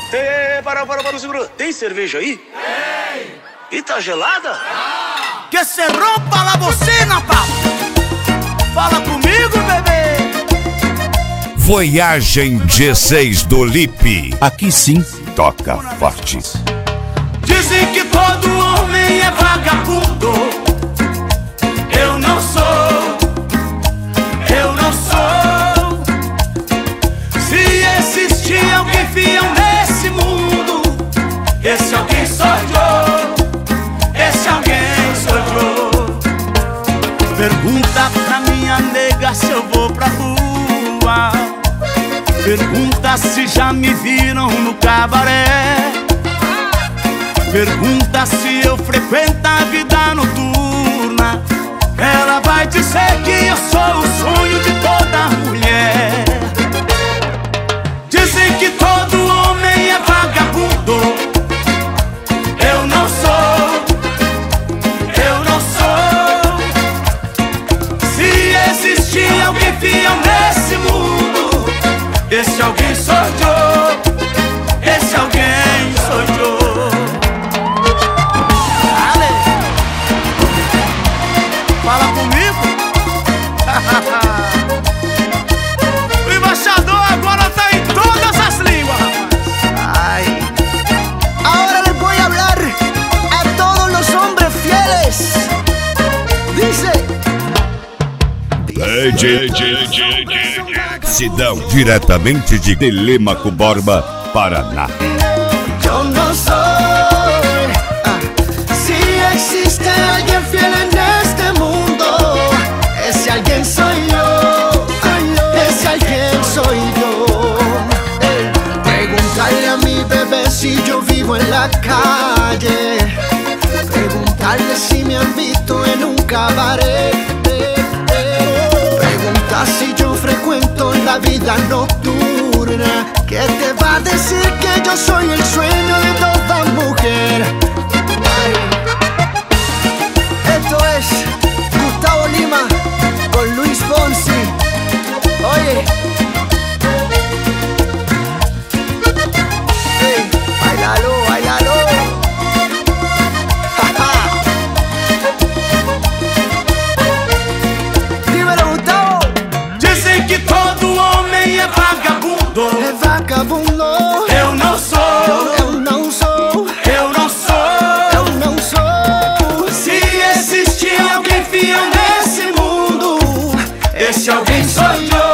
Para, segura. Tem cerveja aí? Tem. E tá gelada? Que se rompa la bocina, papo. Fala comigo, bebê. Voyagem G6 do Lipe. Aqui sim, toca forte. Dizem que todo homem é vagabundo. Eu não sou. Eu não sou. Se existir alguém fiel nesse mundo, esse alguém sou eu. Esse alguém sou eu. Pergunta pra minha nega se eu vou pra rua. Pergunta se já me viram no cabaré. Pergunta se eu frequento a vida noturna. Ela vai dizer que eu sou o sonho de toda mulher. Dizem que todo homem é vagabundo. Eu não sou. Eu não sou. Se existir alguém fiel nesse mundo, esse alguém sou eu. Esse alguém sou eu. Fala comigo. O embaixador agora tá em todas as línguas, rapaz. Ay. Ahora les voy a hablar a todos los hombres fieles. Dice: Sidão, diretamente de Telêmaco Borba, Paraná. yo no soy. Si existe alguien fiel en este mundo, ese alguien soy yo. Ese alguien soy yo. Preguntarle a mi bebé si yo vivo en la calle. Preguntarle si me han visto en un cabaret. Preguntar si yo frecuento la vida nocturna. ¿Qué te va a decir que yo soy el sueño de toda mujer? Ay. Esto es Gustavo Lima con Luis Fonsi. Oye, hey, bailalo, bailalo. Ja, ja. Dímelo, Gustavo. Dizem que todo homem é vagabundo. É vagabundo. Eu não sou. Eu não sou. Eu não sou. Eu não sou. Se existir alguém fiel nesse mundo, esse alguém sou eu.